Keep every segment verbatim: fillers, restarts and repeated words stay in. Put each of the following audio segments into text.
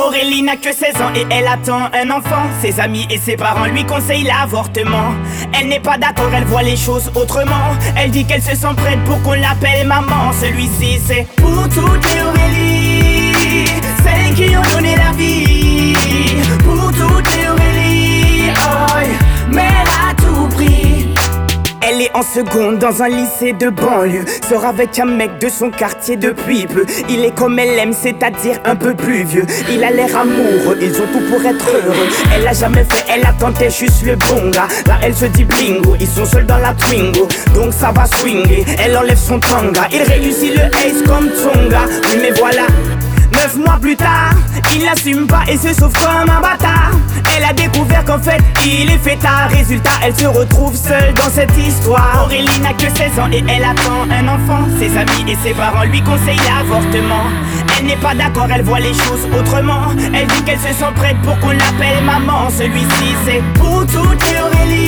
Aurélie n'a que seize ans et elle attend un enfant. Ses amis et ses parents lui conseillent l'avortement. Elle n'est pas d'accord, elle voit les choses autrement. Elle dit qu'elle se sent prête pour qu'on l'appelle maman. Celui-ci c'est pour toutes les Aurélie, celles qui ont donné la vie. Pour toutes les Aurélie, oh, mère à tout prix. Elle est en seconde dans un lycée de banlieue. Sort avec un mec de son quartier depuis peu. Il est comme elle aime, c'est-à-dire un peu plus vieux. Il a l'air amoureux, ils ont tout pour être heureux. Elle a jamais fait, elle attendait juste le bon gars. Là elle se dit blingo, ils sont seuls dans la Twingo. Donc ça va swinguer, elle enlève son tanga. Il réussit le ace comme Tonga. Oui mais voilà, neuf mois plus tard, il n'assume pas et se sauve comme un bâtard. Elle a découvert qu'en fait il est fêtard. Résultat, elle se retrouve seule dans cette histoire. Aurélie n'a que seize ans et elle attend un enfant. Ses amis et ses parents lui conseillent l'avortement. Elle n'est pas d'accord, elle voit les choses autrement. Elle dit qu'elle se sent prête pour qu'on l'appelle maman. Celui-ci c'est pour toutes les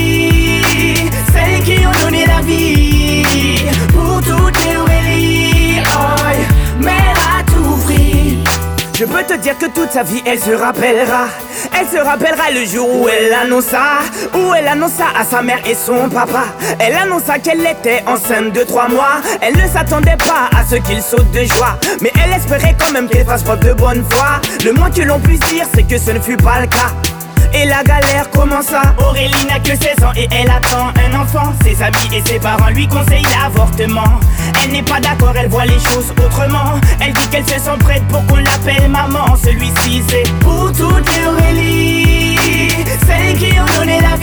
Aurélie, celles qui ont donné la vie. Pour toutes les Aurélie, oh, mère à tout prix. Je peux te dire que toute sa vie elle se rappellera. Elle se rappellera le jour où elle annonça, où elle annonça à sa mère et son papa. Elle annonça qu'elle était enceinte de trois mois. Elle ne s'attendait pas à ce qu'il saute de joie, mais elle espérait quand même qu'elle fasse preuve de bonne foi. Le moins que l'on puisse dire c'est que ce ne fut pas le cas. Et la galère commença. Aurélie n'a que seize ans et elle attend un enfant. Ses amis et ses parents lui conseillent l'avortement. Elle n'est pas d'accord, elle voit les choses autrement. Elle dit qu'elle se sent prête pour qu'on l'appelle maman. Celui-ci c'est pour toutes les Aurélie, celles qui ont donné la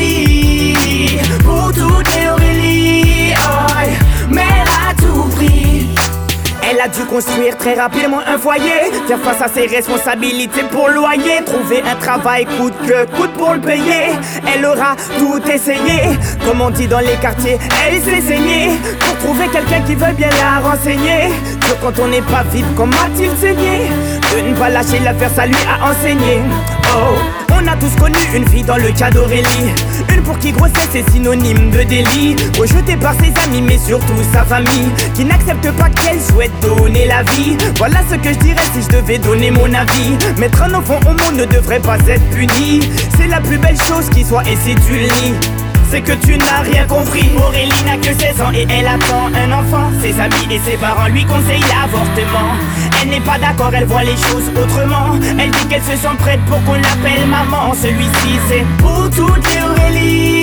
vie. Pour toutes les Aurélie, oh, mère à tout prix. Elle a dû construire très rapidement un foyer, faire face à ses responsabilités pour le loyer, trouver un travail coûte que coûte pour le payer. Elle aura tout essayé, comme on dit dans les quartiers, elle s'est saignée pour trouver quelqu'un qui veut bien la renseigner. Que quand on n'est pas vite, comment a-t-il saigné? De ne pas lâcher l'affaire, ça lui a enseigné. Oh, on a tous connu une fille dans le cas d'Aurélie, une pour qui grossesse est synonyme de délit, rejetée par ses amis mais surtout sa famille, qui n'accepte pas qu'elle souhaite donner la vie. Voilà ce que je dirais si je devais donner mon avis. Mettre un enfant au monde ne devrait pas être puni. C'est la plus belle chose qui soit, et si tu le nies, c'est que tu n'as rien compris. Aurélie n'a que seize ans et elle attend un enfant. Ses amis et ses parents lui conseillent l'avortement. Elle n'est pas d'accord, elle voit les choses autrement. Elle dit qu'elle se sent prête pour qu'on l'appelle maman. Celui-ci c'est pour toutes les Aurélie,